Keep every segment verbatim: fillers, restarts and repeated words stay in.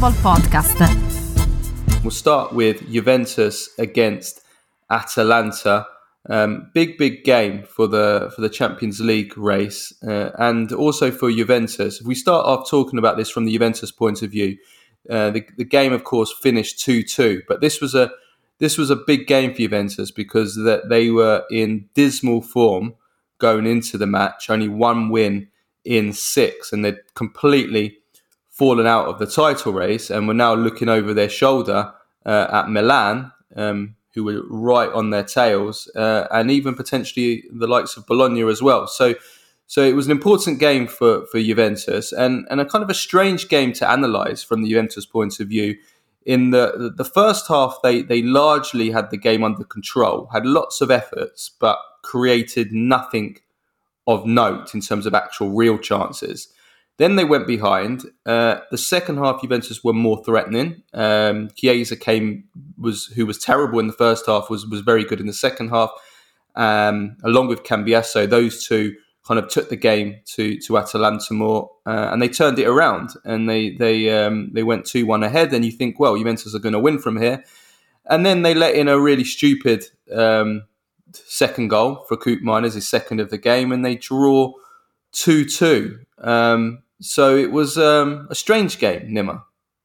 Football Podcast. We'll start with Juventus against Atalanta. Um, big, big game for the for the Champions League race, uh, and also for Juventus. If we start off talking about this from the Juventus point of view, uh, the, the game, of course, finished two two. But this was a this was a big game for Juventus because that they were in dismal form going into the match. Only one win in six, and they'd completely fallen out of the title race, and were now looking over their shoulder uh, at Milan, um, who were right on their tails, uh, and even potentially the likes of Bologna as well. So, so it was an important game for, for Juventus, and, and a kind of a strange game to analyse from the Juventus point of view. In the the first half, they they largely had the game under control, had lots of efforts, but created nothing of note in terms of actual real chances. Then they went behind. Uh, the second half, Juventus were more threatening. Um, Chiesa came was who was terrible in the first half, was was very good in the second half, um, along with Cambiasso. Those two kind of took the game to to Atalanta more, uh, and they turned it around. And they they um, they went two one ahead. And you think, well, Juventus are going to win from here. And then they let in a really stupid um, second goal for Koopmeiners, his second of the game, and they draw two two. Um, so it was um, a strange game, Nima.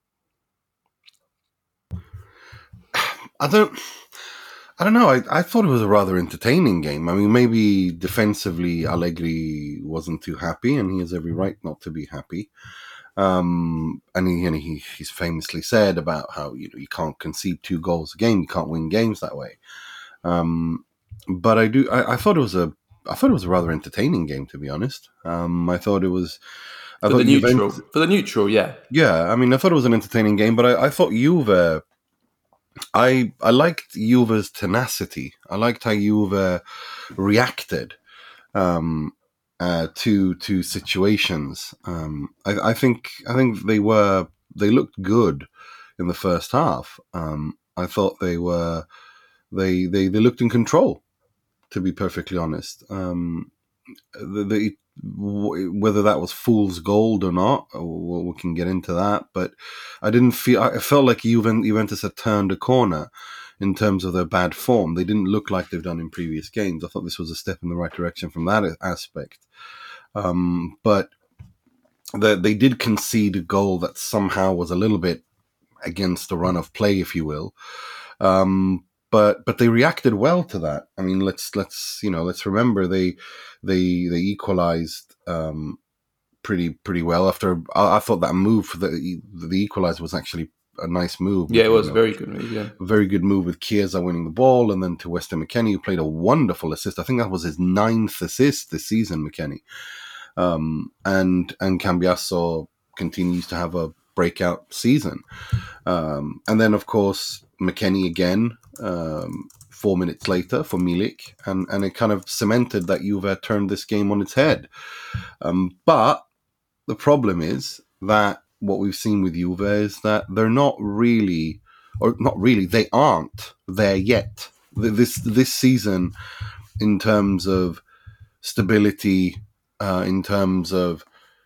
I don't, I don't know. I, I thought it was a rather entertaining game. I mean, maybe defensively Allegri wasn't too happy, and he has every right not to be happy. Um, and he, you know, he he's famously said about how you know you can't concede two goals a game, you can't win games that way. Um, but I do. I, I thought it was a. I thought it was a rather entertaining game, to be honest. Um, I thought it was. I for thought the neutral, Juventus, for the neutral, yeah, yeah. I mean, I thought it was an entertaining game, but I, I thought Juve. I I liked Juve's tenacity. I liked how Juve reacted um, uh, to to situations. Um, I, I think I think they were they looked good in the first half. Um, I thought they were they they they looked in control. To be perfectly honest, um, the, the, whether that was fool's gold or not, we, we can get into that. But I didn't feel. I felt like Juventus had turned a corner in terms of their bad form. They didn't look like they've done in previous games. I thought this was a step in the right direction from that aspect. Um, but the, they did concede a goal that somehow was a little bit against the run of play, if you will. Um, But but they reacted well to that. I mean, let's let's you know let's remember they they they equalized um, pretty pretty well after. I, I thought that move for the the equalizer was actually a nice move. Yeah, it was you a know, very good move. Yeah, a very good move with Chiesa winning the ball, and then to Weston McKennie, who played a wonderful assist. I think that was his ninth assist this season, McKennie. Um, and and Cambiasso continues to have a breakout season. Um, and then of course McKennie again. Um, four minutes later for Milik, and, and it kind of cemented that Juve turned this game on its head. Um, but the problem is that what we've seen with Juve is that they're not really, or not really, they aren't there yet. This this season, in terms of stability, uh, in terms of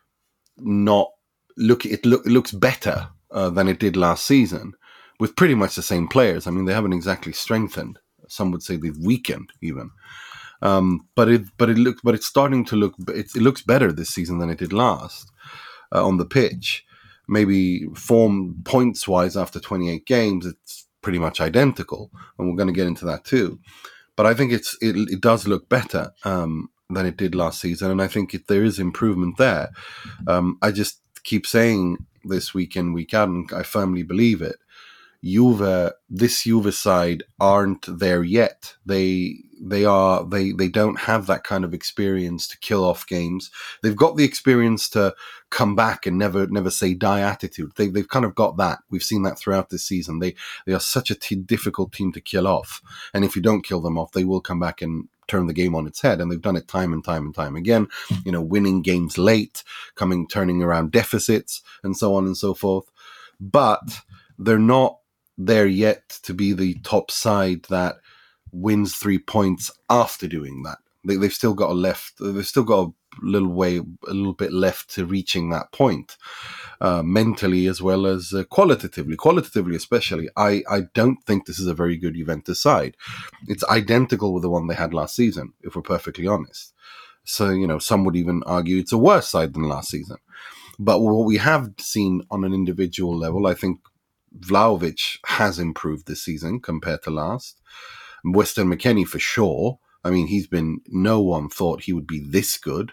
not look, it, look, it looks better uh, than it did last season. With pretty much the same players. I mean, they haven't exactly strengthened. Some would say they've weakened, even. Um, but it, but it looks, but it's starting to look. It, it looks better this season than it did last uh, on the pitch. Maybe form points wise after twenty-eight games, it's pretty much identical, and we're going to get into that too. But I think it's it, it does look better um, than it did last season, and I think it, there is improvement there. Um, I just keep saying this week in, week out, and I firmly believe it. Juve, this Juve side aren't there yet. They they are they they don't have that kind of experience to kill off games. They've got the experience to come back and never never say die attitude. They they've kind of got that. We've seen that throughout this season. They they are such a t- difficult team to kill off, and if you don't kill them off, they will come back and turn the game on its head. And they've done it time and time and time again. You know, winning games late, coming turning around deficits, and so on and so forth. But they're not there yet to be the top side that wins three points after doing that. They, they've still got a left. They've still got a little way, a little bit left to reaching that point. uh, mentally as well as uh, qualitatively. Qualitatively, especially, I, I don't think this is a very good Juventus side. It's identical with the one they had last season, if we're perfectly honest. So, you know, some would even argue it's a worse side than last season. But what we have seen on an individual level, I think Vlahovic has improved this season compared to last. Weston McKennie for sure. I mean, he's been, no one thought he would be this good.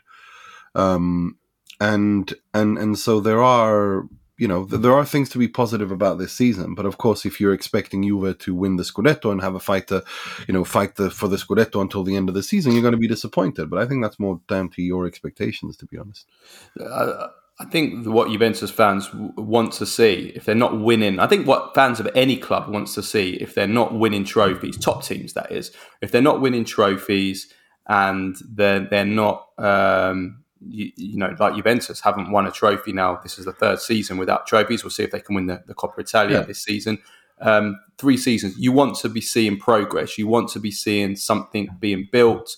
Um, and, and, and so there are, you know, th- there are things to be positive about this season. But of course, if you're expecting Juve to win the Scudetto and have a fight to, you know, fight the, for the Scudetto until the end of the season, you're going to be disappointed. But I think that's more down to your expectations, to be honest. Uh, I think what Juventus fans w- want to see, if they're not winning, I think what fans of any club wants to see, if they're not winning trophies, top teams that is, if they're not winning trophies and they're they're not, um, you, you know, like Juventus haven't won a trophy now. This is the third season without trophies. We'll see if they can win the, the Coppa Italia yeah. this season. Um, three seasons. You want to be seeing progress. You want to be seeing something being built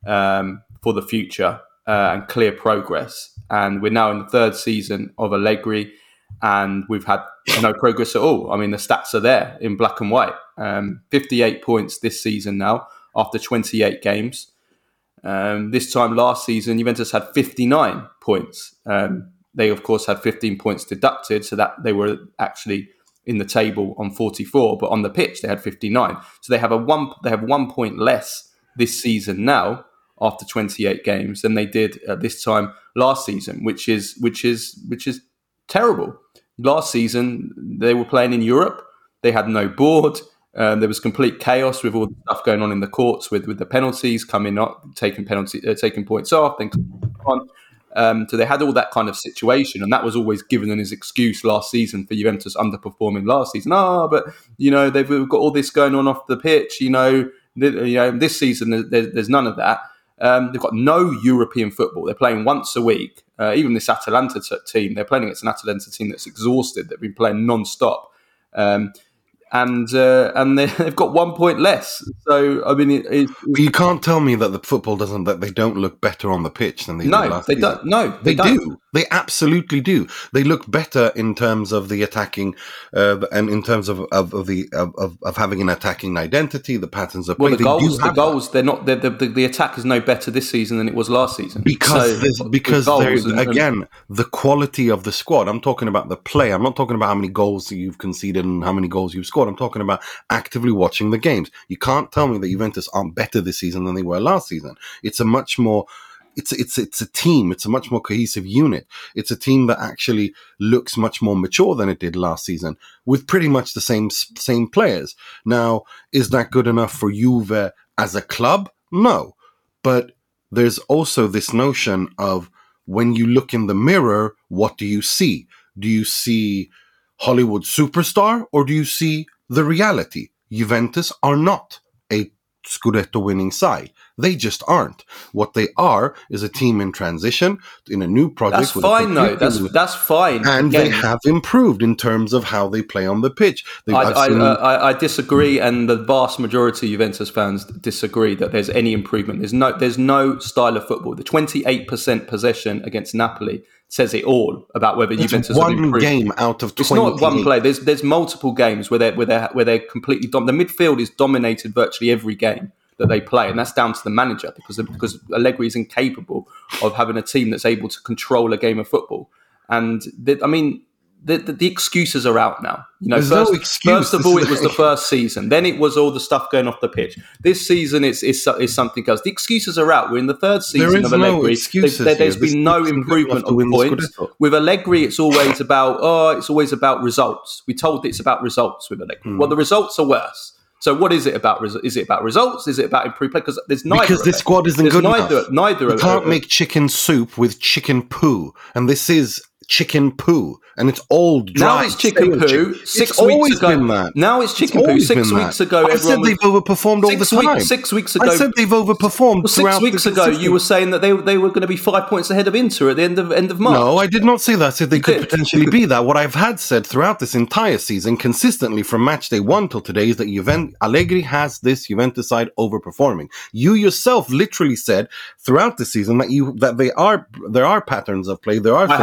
um, for the future uh, and clear progress. And we're now in the third season of Allegri, and we've had no progress at all. I mean, the stats are there in black and white. Um, fifty-eight points this season now after twenty-eight games. Um, this time last season, Juventus had fifty-nine points. Um, they, of course, had fifteen points deducted, so that they were actually in the table on forty-four. But on the pitch, they had fifty-nine. So they have a one. They have one point less this season now after twenty-eight games than they did at this time last season, which is which is which is terrible. Last season they were playing in Europe. They had no board. Um, there was complete chaos with all the stuff going on in the courts, with, with the penalties coming up, taking penalty, uh, taking points off, then on. Um, so they had all that kind of situation, and that was always given as an excuse last season for Juventus underperforming last season. Ah, oh, but you know they've got all this going on off the pitch. You know, th- you know this season there's, there's none of that. Um, they've got no European football. They're playing once a week. Uh, even this Atalanta t- team, they're playing against an Atalanta team that's exhausted. They've been playing non-stop. Um, and uh, and they've got one point less. So, I mean... It, it, but you can't tell me that the football doesn't... that they don't look better on the pitch than they no, did last they season. Don't, no, they, they don't. do. They absolutely do. They look better in terms of the attacking... Uh, and in terms of of, of the of, of, of having an attacking identity, the patterns of play. Well, the they goals, do the goals, that. they're not... They're, the, the, the attack is no better this season than it was last season. Because, so, because there's, and, again, and, the quality of the squad. I'm talking about the play. I'm not talking about how many goals you've conceded and how many goals you've scored. I'm talking about actively watching the games. You can't tell me that Juventus aren't better this season than they were last season. It's a much more, it's it's it's a team. It's a much more cohesive unit. It's a team that actually looks much more mature than it did last season, with pretty much the same same players. Now, is that good enough for Juve as a club? No, but there's also this notion of when you look in the mirror, what do you see? Do you see Hollywood superstar, or do you see the reality? Juventus are not a Scudetto winning side. They just aren't. What they are is a team in transition, in a new project. That's fine, though. That's that's fine. And Again, they have improved in terms of how they play on the pitch. I, I, uh, I, I disagree, and the vast majority of Juventus fans disagree that there's any improvement. There's no, there's no style of football. The twenty-eight percent possession against Napoli says it all about whether it's Juventus one have improved. Game out of twenty-eight. It's not one play. There's there's multiple games where they're where they're where they're completely dom- the midfield is dominated virtually every game that they play, and that's down to the manager because because Allegri is incapable of having a team that's able to control a game of football. And the, I mean, the, the the excuses are out now. You know, There's first, no excuse. first of all, it was the first season. Then it was all the stuff going off the pitch. This season is is, is something else. The excuses are out. We're in the third season of Allegri. No excuses there, there's here. been no improvement of points. With Allegri, it's always about oh, it's always about results. We told it's about results with Allegri. Mm. Well, the results are worse. So what is it about? Is it about results? Is it about improved play? Because there's neither. Because this squad isn't there's good neither, enough. Neither. You of, can't uh, make chicken soup with chicken poo, and this is chicken poo, and it's old dry. Now it's chicken poo. Six it's weeks always ago. Been that. Now it's chicken it's poo. Six weeks that. ago, I said was, they've overperformed all six the time. Weeks, six weeks ago, I said they've overperformed. Well, six weeks ago, you were saying that they they were going to be five points ahead of Inter at the end of end of March. No, I did not say that. I said they you could did. potentially be that. What I've had said throughout this entire season, consistently from match day one till today, is that Juventus, Allegri has this Juventus side overperforming. You yourself literally said throughout the season that you that they are there are patterns of play. There are. I have never improving.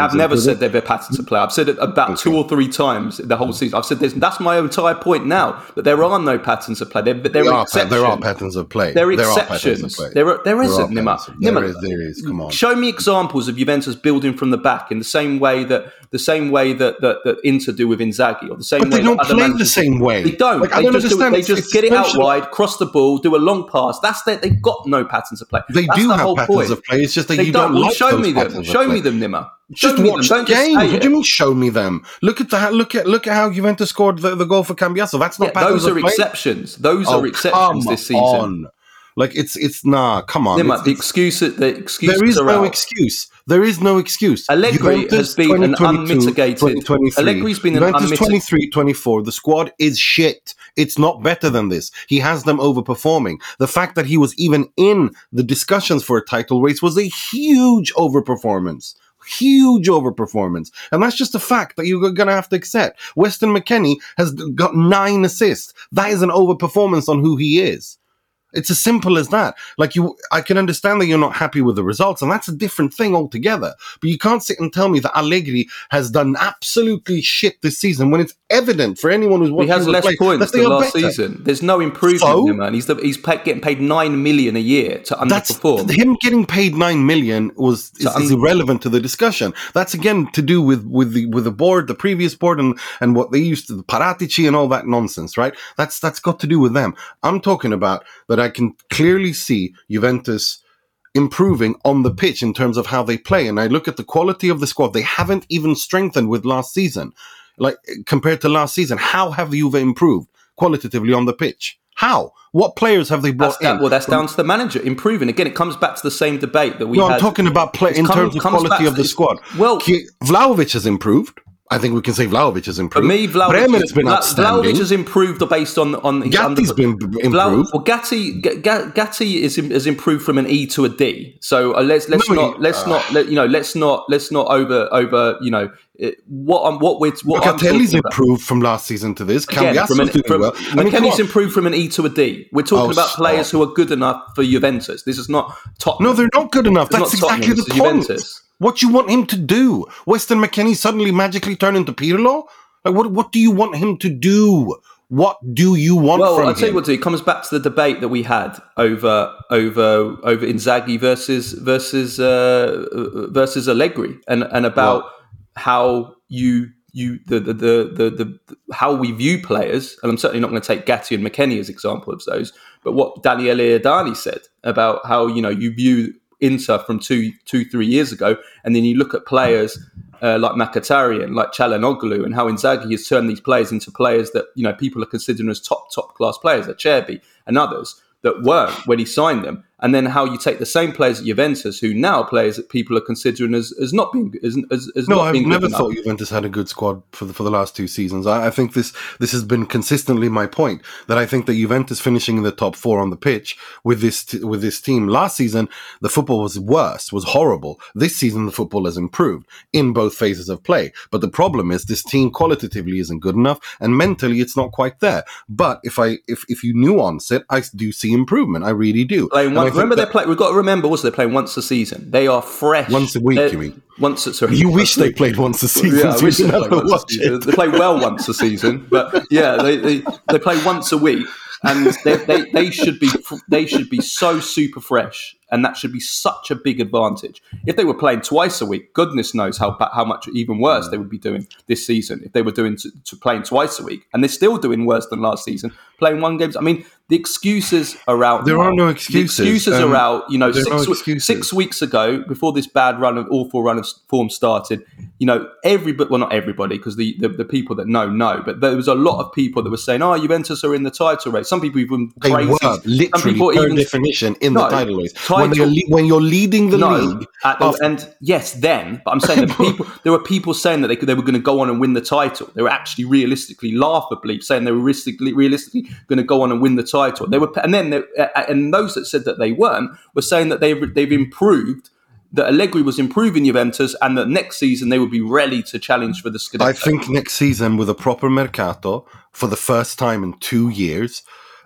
said they're a pattern to play. I've said it about okay. two or three times the whole season. I've said this. That's my entire point now, that there are no patterns of play. There, there, there, are, are, there are patterns of play. There are there exceptions. Are play. There, are, there isn't, there Nima. There Nima, is, there is. Come on. Show me examples of Juventus building from the back in the same way that the same way that, that, that Inter do with Inzaghi, or the same but way they don't that play other the same way. They don't. Like, they, I don't just understand. Do, they it's, just it's get it out special. wide, cross the ball, do a long pass. That's their, they've got no patterns of play. They That's do the have whole patterns point. of play. It's just that they you don't, don't. Well, like show those me them. patterns Show of me play. them, Nima. Just show watch the game. What it. do you mean? Show me them. Look at the look at look at how Juventus scored the, the goal for Cambiasso. That's not yeah, patterns those are of play. exceptions. Those oh, are exceptions this season. On. Like it's it's nah. Come on. Nima, it's, the it's, excuse. The excuse. There is no out. excuse. There is no excuse. Allegri Juventus has been an unmitigated. Allegri's been an Juventus unmitigated. twenty-three twenty-four. The squad is shit. It's not better than this. He has them overperforming. The fact that he was even in the discussions for a title race was a huge overperformance. Huge overperformance. And that's just a fact that you're going to have to accept. Weston McKennie has got nine assists. That is an overperformance on who he is. It's as simple as that. Like you, I can understand that you're not happy with the results, and that's a different thing altogether. But you can't sit and tell me that Allegri has done absolutely shit this season when it's evident for anyone who's watching. He has less play, points than last better. season. There's no improvement so, in him, man. He's the, he's pay, getting paid nine million a year to underperform. That's, him getting paid nine million was is, un- is irrelevant to the discussion. That's again to do with with the with the board, the previous board, and and what they used to the Paratici and all that nonsense, right? That's that's got to do with them. I'm talking about that. I can clearly see Juventus improving on the pitch in terms of how they play. And I look at the quality of the squad. They haven't even strengthened with last season. Like, compared to last season, how have Juve improved qualitatively on the pitch? How? What players have they brought that's that, in? Well, that's down to the manager improving. Again, it comes back to the same debate that we no, had. I'm talking about play in come, terms of quality of the squad. Well, Vlahovic has improved. I think we can say Vlahovic has improved. For me, Bremer has been Vla- outstanding. Vlahovic has improved based on on his Gatti's under- been improved. Well, Gatti, G- G- Gatti is has improved from an E to a D. So uh, let's let's no, not he, let's uh, not let, you know let's not let's not over over you know it, what I'm what we're what Locatelli's improved from last season to this. Again, from an, doing from, well. McKennie's I mean, improved from an E to a D. We're talking oh, about stop. players who are good enough for Juventus. This is not Tottenham. No, they're not good enough. It's That's exactly the point. Juventus. What you want him to do? Weston McKennie suddenly magically turn into Pirlo? Like, what What do you want him to do? What do you want well, from him? Well, I'll tell you what, it comes back to the debate that we had over over over Inzaghi versus versus uh, versus Allegri, and and about well, how you you the the, the the the how we view players. And I'm certainly not going to take Gatti and McKennie as example of those, but what Daniele Adani said about how you know you view Inter from two, two, three years ago, and then you look at players uh, like Mkhitaryan, like Çalhanoğlu, and how Inzaghi has turned these players into players that you know people are considering as top, top class players, like Cherby and others that weren't when he signed them. And then how you take the same players at Juventus, who now players that people are considering as, as not being as, as, as no, not I've being never good thought enough. Juventus had a good squad for the for the last two seasons. I, I think this this has been consistently my point, that I think that Juventus finishing in the top four on the pitch with this t- with this team last season, the football was worse, was horrible. This season, the football has improved in both phases of play. But the problem is this team qualitatively isn't good enough, and mentally it's not quite there. But if I if if you nuance it, I do see improvement. I really do. One, remember, they play. We've got to remember also they're playing once a season. They are fresh. Once a week, they're, you mean? Once, sorry. You wish they played once a season. Yeah, I so wish you they never played once watch a season. it. They play well once a season, but yeah, they they, they play once a week, and they, they they should be they should be so super fresh, and that should be such a big advantage. If they were playing twice a week, goodness knows how how much even worse they would be doing this season. If they were doing to, to playing twice a week, and they're still doing worse than last season, playing one games. I mean, the excuses are out. There now. are no excuses. The excuses um, are out. You know, six, no excuses. six weeks ago, before this bad run of awful run of form started, you know, everybody, well, not everybody, because the, the, the people that know, know, but there was a lot of people that were saying, oh, Juventus are in the title race. Some people even They crazy. were, literally, people per even, definition, in no, the title race. Title, when, you're le- when you're leading the no, league. At the, of, and yes, then, but I'm saying that people, there were people saying that they, could, they were going to go on and win the title. They were actually realistically, laughably saying they were realistically, realistically going to go on and win the title. They were, and then, they, and those that said that they weren't were saying that they've, they've improved, that Allegri was improving Juventus, and that next season they would be ready to challenge for the Scudetto. I think next season, with a proper mercato, for the first time in two years,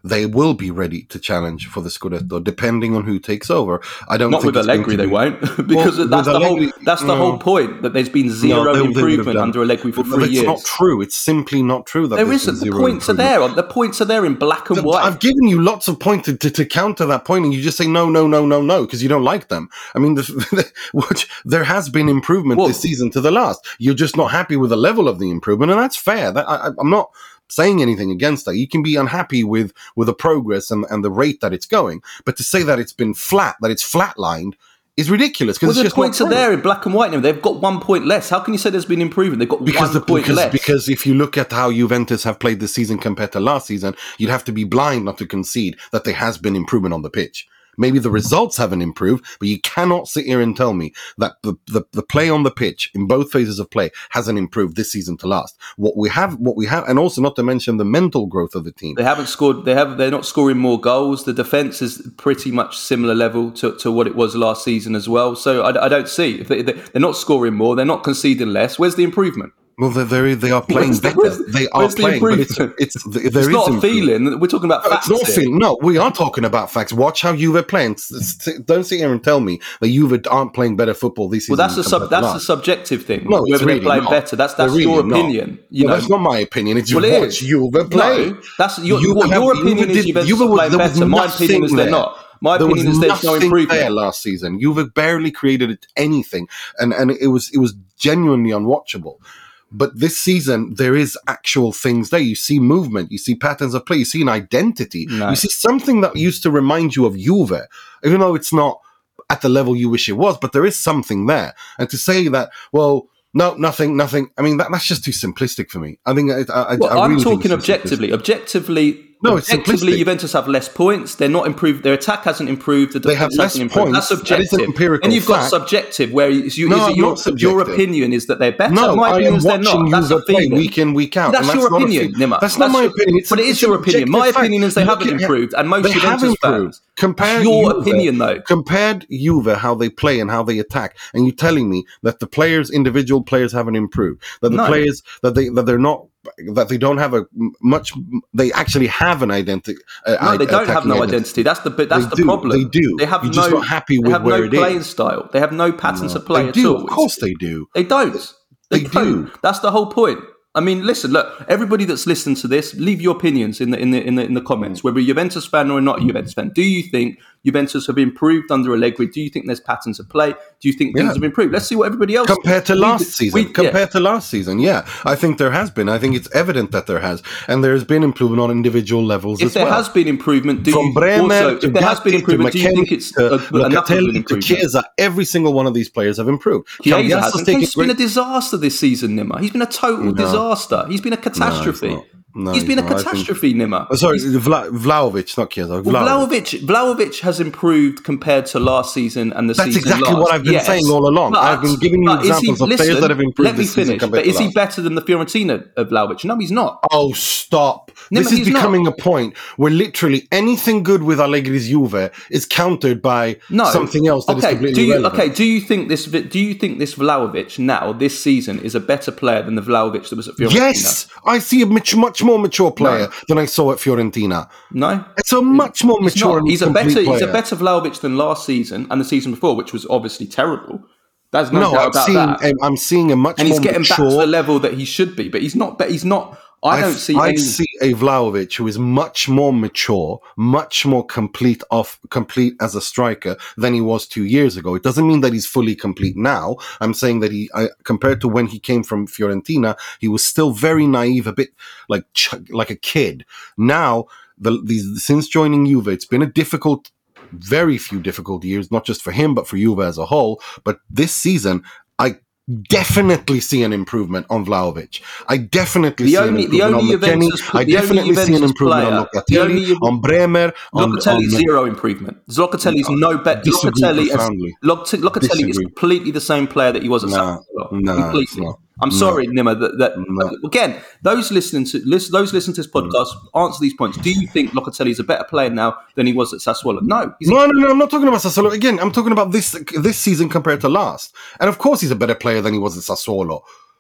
they will be ready to challenge for the Scudetto, depending on who takes over. I don't not think with Allegri, they won't, because well, that's the Allegri, whole that's the no, whole point, that there's been zero no, they, improvement they under Allegri for well, three years. It's not true. It's simply not true that there isn't. The points are there. The points are there in black and the, white. I've given you lots of points to, to, to counter that point, and you just say no, no, no, no, no, because you don't like them. I mean, the, the, what, there has been improvement well, this season to the last. You're just not happy with the level of the improvement, and that's fair. That, I, I'm not saying anything against that. You can be unhappy with with the progress and, and the rate that it's going, but to say that it's been flat, that it's flatlined, is ridiculous. Because well, the points are there in black and white now. They've got one point less. How can you say there's been improvement? They've got because one the, point because, less. Because if you look at how Juventus have played this season compared to last season, you'd have to be blind not to concede that there has been improvement on the pitch. Maybe the results haven't improved, but you cannot sit here and tell me that the, the, the play on the pitch in both phases of play hasn't improved this season to last. What we have, what we have, and also not to mention the mental growth of the team. They haven't scored. They have. They're not scoring more goals. The defense is pretty much similar level to, to what it was last season as well. So I, I don't see if they, they're not scoring more. They're not conceding less. Where's the improvement? Well, they're, they are playing where's better. The, they are the playing, but it's it's there it's is not a feeling. We're talking about no, facts. It's not here. feeling. No, we are talking about facts. Watch how Juve playing. Don't sit here and tell me that Juve aren't playing better football this season. Well, that's a sub, that's a subjective thing. No, whether really they're playing not. better. That's that's really your not. opinion. You no, know, that's not my opinion. It's well, watch it Juve play. No, that's your Juve what, have, your opinion Juve is did, Juventus Juve are was, playing better. My opinion is they're there. not. My there opinion is there's no improvement there last season. Juve barely created anything, and and it was it was genuinely unwatchable. But this season, there is actual things there. You see movement, you see patterns of play, you see an identity, no. you see something that used to remind you of Juve, even though it's not at the level you wish it was, but there is something there. And to say that, well, no, nothing, nothing. I mean, that, that's just too simplistic for me. I think I, I, well, I I'm really talking objectively. Objectively, no, objectively, it's Juventus have less points. They're not improved. Their attack hasn't improved. The they have less points. That's objective. That is an empirical and you've got fact. subjective, where you, no, is it your, your opinion is that they're better. No, my opinion I am is they're not. That's a play week in, week out. That's, that's your opinion, Nima. That's, that's not my your, opinion. It's but it is your opinion. My fact. opinion is they Look haven't at, improved, and most they Juventus have improved. fans. Compare your Juve, opinion, though. Compared Juve, how they play and how they attack, and you're telling me that the players, individual players, haven't improved. That the no. players that they that they're not. That they don't have a much, they actually have an identity. Uh, no, they don't have no identity. identity. That's the bit. That's they the do. problem. They do. They have You're no. just not happy with they have where no it playing is. style. They have no patterns no, of play they at do. all. Of course, they do. They don't. They, they don't. do. That's the whole point. I mean, listen, look, everybody that's listened to this, leave your opinions in the in the in the in the comments, whether you're a Juventus fan or not a Juventus fan. Do you think Juventus have improved under Allegri? Do you think there's patterns of play? Do you think things yeah. have improved? Let's see what everybody else compared to we, last we, season. we, compared yeah. to last season, yeah, I think there has been. I think it's evident that there has, and there has been improvement on individual levels if as there well. has been improvement, do From you Bremer also, to if there has been improvement, do you think it's to, a, a, enough of an to improvement? Chiesa, every single one of these players have improved. Chiesa hasn't. He's been a disaster this season, Nima. He's been a total no. disaster. He's been a catastrophe. No, No, he's been a no, catastrophe, think, Nima. Oh, sorry, Vla, Vlahovic, not Chiesa. Vlahovic. Well, Vlahovic, Vlahovic has improved compared to last season and the That's season exactly last. what I've been yes, saying all along. but, I've been giving you examples he, of listen, players that have improved let me this finish, season but is he last. better than the Fiorentina of Vlahovic? No, he's not. Oh, stop. No, this is becoming not. a point where literally anything good with Allegri's Juve is countered by no. something else that okay. is completely do you, irrelevant. Okay, do you think this Do you think this Vlahovic now, this season, is a better player than the Vlahovic that was at Fiorentina? Yes! I see a much, much more mature player no. than I saw at Fiorentina. No, it's a much more mature. He's, he's a better. player. He's a better Vlahovic than last season and the season before, which was obviously terrible. There's no, no doubt I'm about seeing, that. I'm seeing a much and more he's getting mature, back to the level that he should be, but he's not. But he's not. I don't I, see. I any... see a Vlahovic who is much more mature, much more complete off complete as a striker than he was two years ago. It doesn't mean that he's fully complete now. I'm saying that he, I, compared to when he came from Fiorentina, he was still very naive, a bit like like a kid. Now, the, these since joining Juve, it's been a difficult, very few difficult years, not just for him but for Juve as a whole. But this season, I. definitely see an improvement on Vlahovic. I definitely the see only, an improvement on McKennie. I definitely see an improvement on Locatelli, on Bremer. Locatelli, zero improvement. Locatelli is no better. Locatelli, Locatelli is completely the same player that he was at nah, Sassuolo. Nah, completely. I'm no. sorry, Nima, that, that no. again, those listening to listen, those listening to this podcast, answer these points. Do you think Locatelli is a better player now than he was at Sassuolo? No. He's no, no, no, I'm not talking about Sassuolo. Again, I'm talking about this this season compared to last. And of course he's a better player than he was at Sassuolo.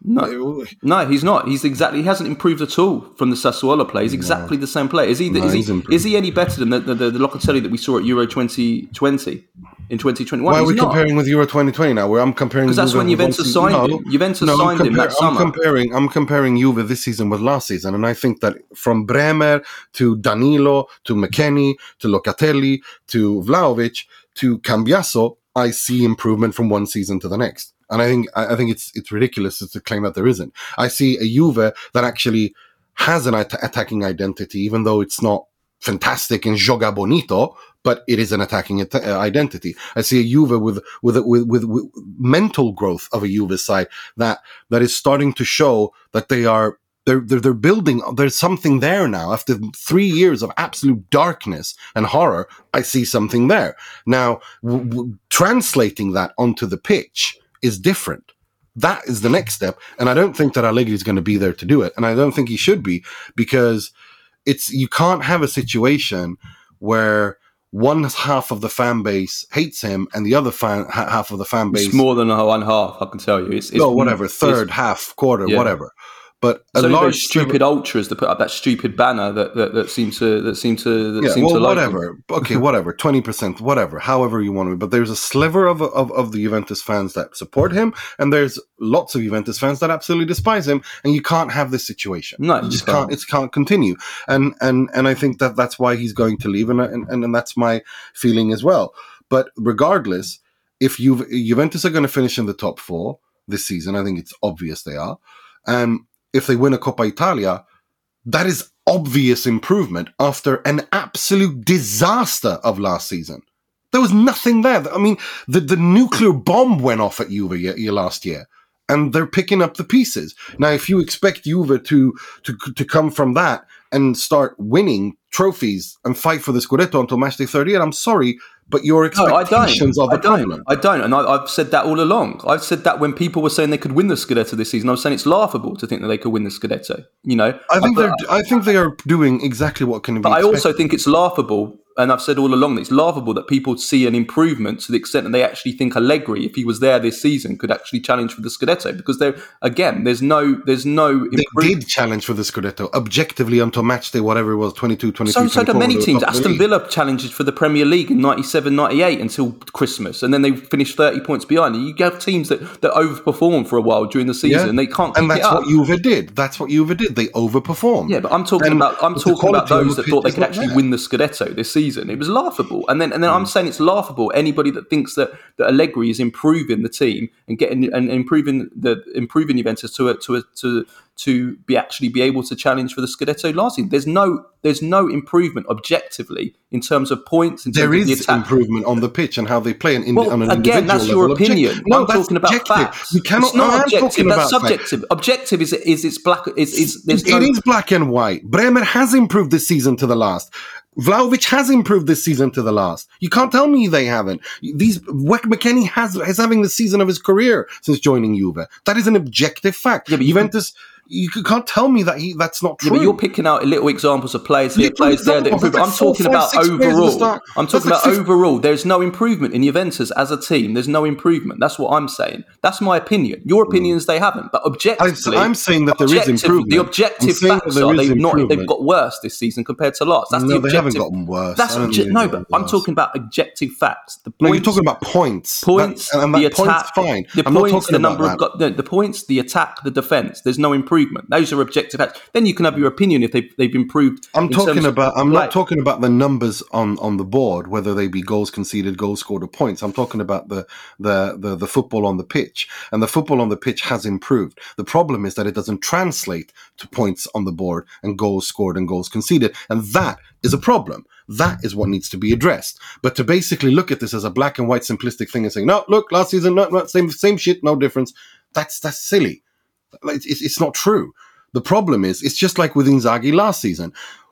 No, no, he's not. He's exactly. He hasn't improved at all from the Sassuolo play. He's exactly no. the same player. Is he? No, is he? Is he any better than the, the, the Locatelli that we saw at Euro twenty twenty in twenty twenty-one? Why are we not. comparing with Euro twenty twenty now? Where I'm comparing because that's when Juventus signed no, him. Juventus no, signed compar- him that summer. I'm comparing. I'm comparing Juve this season with last season, and I think that from Bremer to Danilo to McKennie to Locatelli to Vlahovic to Cambiasso, I see improvement from one season to the next. And I think I think it's it's ridiculous to claim that there isn't. I see a Juve that actually has an at- attacking identity, even though it's not fantastic and joga bonito, but it is an attacking at- identity. I see a Juve with with, with with with mental growth of a Juve side that that is starting to show that they are they're they're, they're building. There's something there now. After three years of absolute darkness and horror, I see something there now. W- w- translating that onto the pitch is different. That is the next step. And I don't think that Allegri is going to be there to do it. And I don't think he should be, because it's, you can't have a situation where one half of the fan base hates him and the other fan, half of the fan base. It's more than one half, I can tell you. It's, it's no, whatever, third, half, quarter, yeah. whatever. But a so large stupid sliver, ultras that put up that stupid banner that that, that seem to that seem to that yeah, seem well, to like whatever. Him. Okay, whatever. Twenty percent, whatever. However you want to. But there's a sliver of, of of the Juventus fans that support him, and there's lots of Juventus fans that absolutely despise him. And you can't have this situation. No, you just can't. It can't continue. And and and I think that that's why he's going to leave, and and and that's my feeling as well. But regardless, if Ju- Juventus are going to finish in the top four this season, I think it's obvious they are. And if they win a Coppa Italia, that is obvious improvement after an absolute disaster of last season. There was nothing there. I mean, the, the nuclear bomb went off at Juve last year, and they're picking up the pieces. Now, if you expect Juve to, to, to come from that and start winning trophies and fight for the Scudetto until match day thirty-eight, I'm sorry, but your expectations no, are the I don't. problem. I don't, and I, I've said that all along. I've said that when people were saying they could win the Scudetto this season, I was saying it's laughable to think that they could win the Scudetto. You know, I think I, they're. I think they are doing exactly what can be. But expected. I also think it's laughable, and I've said all along that it's laughable that people see an improvement to the extent that they actually think Allegri, if he was there this season, could actually challenge for the Scudetto. Because there, again, there's no, there's no. They did challenge for the Scudetto objectively until match day, whatever it was, twenty-two, twenty-three, So, so do many teams. Aston Villa challenged for the Premier League in ninety-seven, ninety-eight until Christmas, and then they finished thirty points behind. You have teams that, that overperform for a while during the season, yeah. and they can't keep and that's it up. what Juve did. That's what Juve did. They overperformed. Yeah, but I'm talking and about I'm talking about those that thought they could actually there. win the Scudetto this season. It was laughable, and then and then mm. I'm saying it's laughable. Anybody that thinks that, that Allegri is improving the team and getting and improving the improving Juventus to a, to a, to to be actually be able to challenge for the Scudetto last season. There's no there's no improvement objectively in terms of points. In terms there of is the improvement on the pitch and how they play. And in, well, on an again, that's your level. opinion. Object- no, I'm that's talking about objective. facts. You cannot. It's not objective. That's about subjective. facts. Objective is is it's black. Is is there's it no, is black and white. Bremer has improved this season to the last. Vlahovic has improved this season to the last. You can't tell me they haven't. These McKennie has is having the season of his career since joining Juve. That is an objective fact. Yeah, but Juventus. You can't tell me that he, that's not true. Yeah, but you're picking out little examples of players here, players there that improve. I'm talking about overall. I'm talking about overall. There's no improvement in Juventus as a team. There's no improvement. That's what I'm saying. That's my opinion. Your opinion is they haven't, but objectively, I'm saying that there is improvement. The objective facts are they've not. They've got worse this season compared to last. That's no, the objective. They haven't gotten worse. That's obje- no, but I'm talking about objective facts. The points, no, you're talking about points. Points, that, and the that attack, points fine. The I'm points, not talking the about number that. of got, the, the points, the attack, the defense. There's no improvement. Those are objective facts. Then you can have your opinion if they've they've improved. I'm talking about. I'm play. not talking about the numbers on, on the board, whether they be goals conceded, goals scored, or points. I'm talking about the, the the the football on the pitch, and the football on the pitch has improved. The problem is that it doesn't translate to points on the board and goals scored and goals conceded, and that is a problem. That is what needs to be addressed. But to basically look at this as a black and white simplistic thing and say, no, look, last season, no, no, same same shit, no difference. That's that's silly. It's, it's not true. The problem is, it's just like with Inzaghi last season.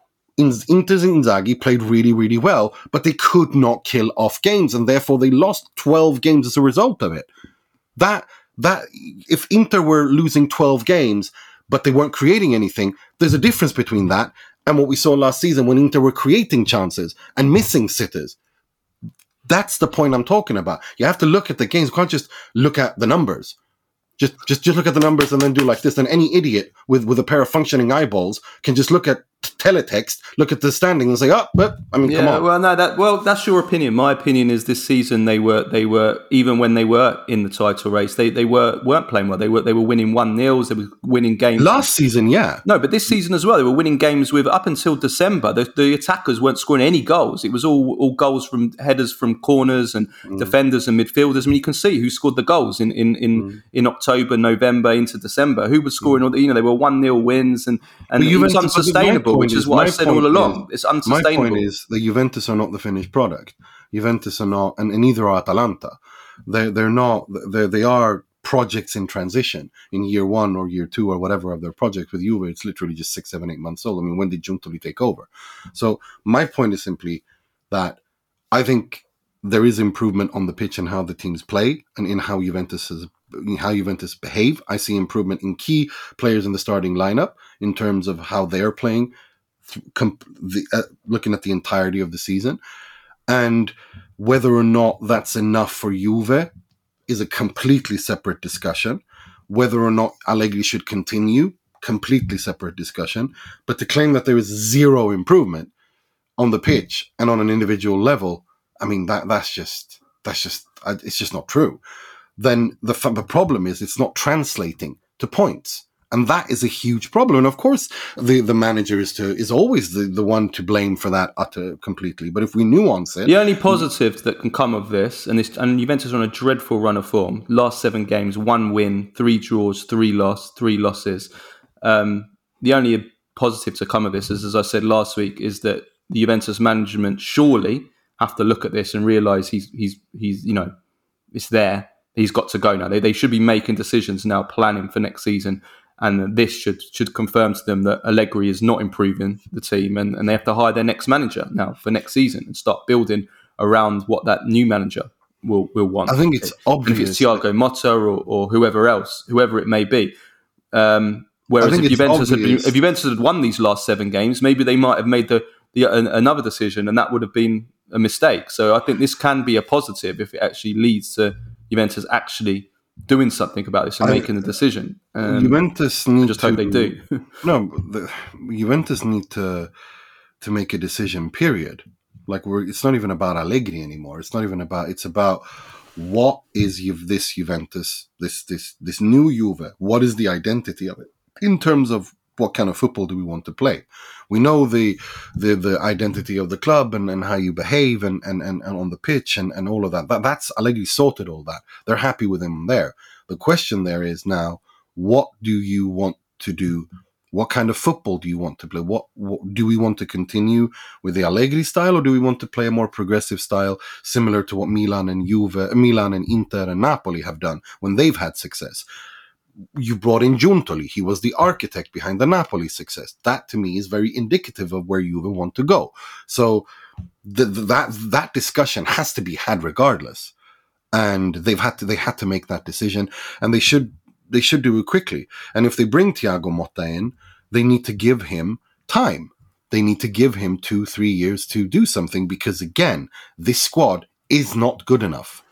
Inter's Inzaghi played really, really well, but they could not kill off games, and therefore they lost twelve games as a result of it. That that if Inter were losing twelve games, but they weren't creating anything, there's a difference between that and what we saw last season when Inter were creating chances and missing sitters. That's the point I'm talking about. You have to look at the games. You can't just look at the numbers. Just, just, just look at the numbers and then do like this. And any idiot with, with a pair of functioning eyeballs can just look at teletext, look at the standing, and say, "Oh, but I mean, yeah, come on." Well, no, that well, that's your opinion. My opinion is this season they were they were even when they were in the title race, they they were weren't playing well. They were they were winning one nils. They were winning games last season. Yeah, no, but this season as well, they were winning games with up until December. The, the attackers weren't scoring any goals. It was all all goals from headers from corners and mm. defenders and midfielders. I mean, you can see who scored the goals in in in, mm. in October, November into December. Who was scoring all the, you know, they were one nil wins and and it was unsustainable, which is what I said all along. Is, it's unsustainable. My point is that Juventus are not the finished product. Juventus are not, and, and neither are Atalanta. They they're not. They they are projects in transition in year one or year two or whatever of their project. With Juve, it's literally just six, seven, eight months old. I mean, when did Giuntoli take over? So my point is simply that I think there is improvement on the pitch and how the teams play and in how Juventus is, how Juventus behave. I see improvement in key players in the starting lineup in terms of how they're playing, comp- the, uh, looking at the entirety of the season. And whether or not that's enough for Juve is a completely separate discussion. Whether or not Allegri should continue, completely separate discussion. But to claim that there is zero improvement on the pitch and on an individual level, I mean, that that's just, that's just, it's just not true. Then the the problem is it's not translating to points. And that is a huge problem. And of course, the, the manager is to is always the, the one to blame for that utter completely. But if we nuance it, the only positive that can come of this, and this, and Juventus are on a dreadful run of form. Last seven games, one win, three draws, three loss, three losses. Um, the only positive to come of this, is, as I said last week, is that the Juventus management surely have to look at this and realise he's he's he's you know it's there. He's got to go now. They they should be making decisions now, planning for next season. And this should should confirm to them that Allegri is not improving the team, and, and they have to hire their next manager now for next season and start building around what that new manager will will want. I think it's obvious. If it's Thiago Motta or, or whoever else, whoever it may be. Um, whereas if Juventus, had been, if Juventus had won these last seven games, maybe they might have made the, the an, another decision, and that would have been a mistake. So I think this can be a positive if it actually leads to Juventus actually doing something about this and I, making a decision. Um, Juventus need just to, hope they do. no, the, Juventus need to to make a decision. Period. Like we're, it's not even about Allegri anymore. It's not even about. It's about what is Ju- this Juventus, this this this new Juve. What is the identity of it in terms of what kind of football do we want to play? We know the the, the identity of the club and, and how you behave and, and, and, and on the pitch and, and all of that. that. That's Allegri sorted all that. They're happy with him there. The question there is now, what do you want to do? What kind of football do you want to play? What, what do we want to continue with the Allegri style, or do we want to play a more progressive style similar to what Milan and Juve, Milan and Inter and Napoli have done when they've had success? You brought in Giuntoli. He was the architect behind the Napoli success. That, to me, is very indicative of where Juve want to go. So the, the, that that discussion has to be had regardless, and they've had to they had to make that decision, and they should they should do it quickly. And if they bring Thiago Motta in, they need to give him time. They need to give him two, three years to do something, because again, this squad is not good enough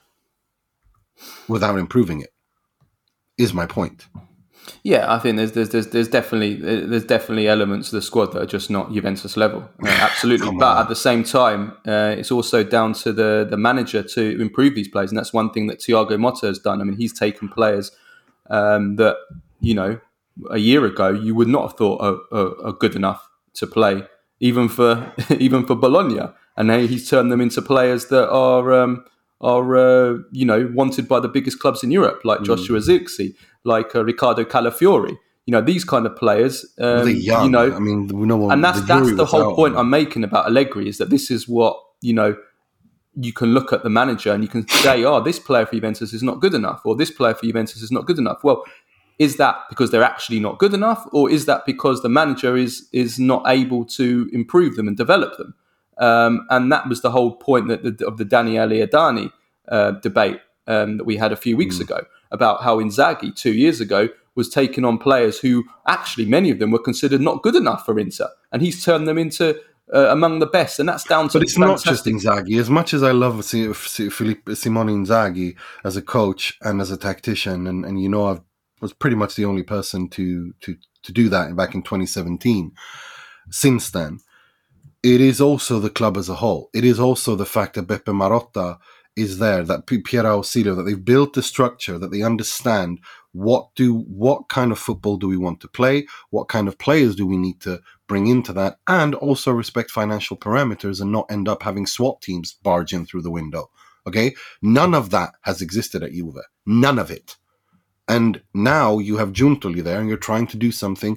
without improving it. Is my point. Yeah, I think there's there's there's, there's definitely there's definitely elements of the squad that are just not Juventus level. Uh, absolutely, but at the same time, uh, it's also down to the the manager to improve these players, and that's one thing that Thiago Motta has done. I mean, he's taken players um, that you know a year ago you would not have thought are, are, are good enough to play, even for even for Bologna, and now he's turned them into players that are. Um, are, uh, you know, wanted by the biggest clubs in Europe, like mm. Joshua Zirkzee, like uh, Riccardo Calafiori. You know, these kind of players, um, young. you know, I mean, we know and that's, the that's the whole out, point man. I'm making about Allegri, is that this is what, you know, you can look at the manager and you can say, oh, this player for Juventus is not good enough, or this player for Juventus is not good enough. Well, is that because they're actually not good enough, or is that because the manager is is not able to improve them and develop them? Um, and that was the whole point that the, of the Daniele Adani uh, debate um, that we had a few weeks mm. ago, about how Inzaghi two years ago was taking on players who actually, many of them were considered not good enough for Inter, and he's turned them into uh, among the best, and that's down to. But it's fantastic. Not just Inzaghi. As much as I love Filippo Simone Inzaghi as a coach and as a tactician, and, and you know I've was pretty much the only person to to to do that back in twenty seventeen. Since then, it is also the club as a whole. It is also the fact that Beppe Marotta is there, that Piero Ausilio, that they've built the structure, that they understand what do what kind of football do we want to play, what kind of players do we need to bring into that, and also respect financial parameters and not end up having SWAT teams barge in through the window. Okay? None of that has existed at Juve. None of it. And now you have Giuntoli there and you're trying to do something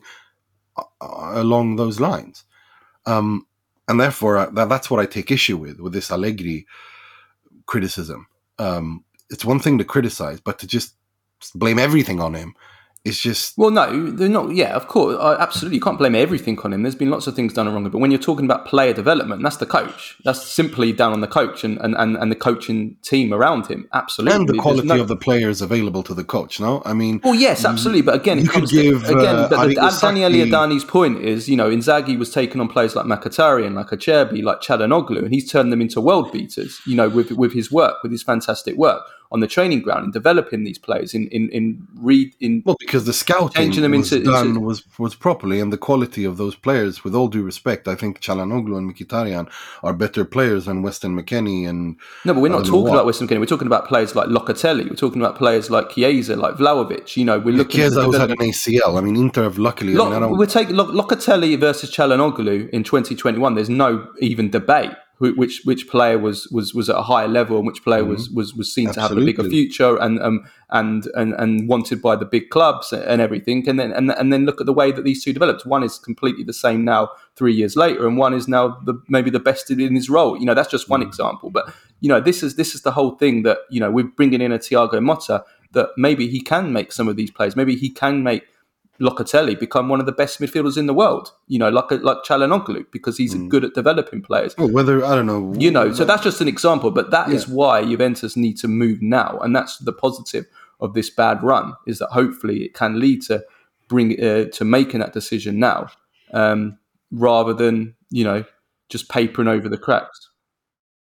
along those lines. Um, and therefore, uh, that, that's what I take issue with, with this Allegri criticism. Um, it's one thing to criticize, but to just blame everything on him is just... Well, no, they're not. Yeah, of course. I, absolutely. You can't blame everything on him. There's been lots of things done wrong. But when you're talking about player development, that's the coach. That's simply down on the coach and, and, and, and the coaching team around him. Absolutely. And the quality no... of the players available to the coach, no? I mean... Well, yes, absolutely. But again, it comes give, to... Again, uh, but the, Sacchi... Danny Aliadani's point is, you know, Inzaghi was taking on players like Mkhitaryan, like Acerbi, like Çalhanoğlu, and he's turned them into world beaters, you know, with, with his work, with his fantastic work on the training ground and developing these players in in in read in well because the scouting them was into, done into, was was properly, and the quality of those players, with all due respect, I think Çalhanoğlu and Mkhitaryan are better players than Weston McKennie. And no, but we're not talking about Weston McKennie. We're talking about players like Locatelli. We're talking about players like Chiesa, like Vlahovic. You know, we're looking. Chiesa at was had an A C L. I mean, Inter have luckily. Lo- I mean, I we're taking Lo- Locatelli versus Çalhanoğlu in twenty twenty-one. There's no even debate. Which which player was, was, was at a higher level and which player mm-hmm. was, was was seen Absolutely. to have a bigger future and um and, and and wanted by the big clubs and everything, and then and, and then look at the way that these two developed. One is completely the same now three years later, and one is now the maybe the best in his role. You know, that's just one mm-hmm. example. But you know, this is this is the whole thing that, you know, we're bringing in a Thiago Motta, that maybe he can make some of these players. Maybe he can make Locatelli become one of the best midfielders in the world, you know, like like Çalhanoğlu, because he's mm. good at developing players. Well, whether, I don't know. You know, so that's just an example, but that yeah. is why Juventus need to move now. And that's the positive of this bad run, is that hopefully it can lead to bring uh, to making that decision now, um, rather than, you know, just papering over the cracks.